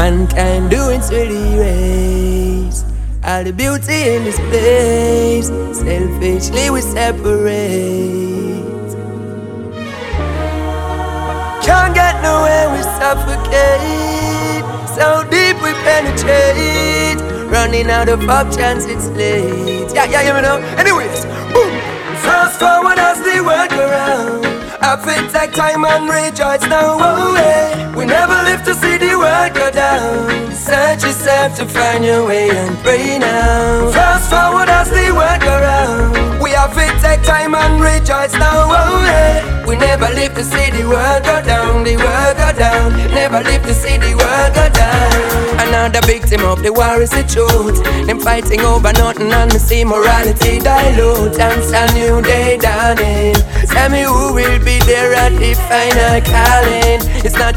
Mankind doing silly ways. All the beauty in this place, selfishly we separate. Can't get nowhere, we suffocate. So deep we penetrate, running out of options, it's late. Yeah, you know. Anyways, boom. Fast forward as the world go round. I feel take time and rejoice now. Oh, yeah. We never live to see the world go down. Search yourself to find your way and pray now. Fast forward as the world go round. We have to take time and rejoice now. Oh, yeah. We never live to see the world go down. The world go down. Never live to see the world go down. Another victim of the war is the truth. Them fighting over nothing and me see morality dilute. And a new day dawning. Tell me who will be there at the final calling. It's not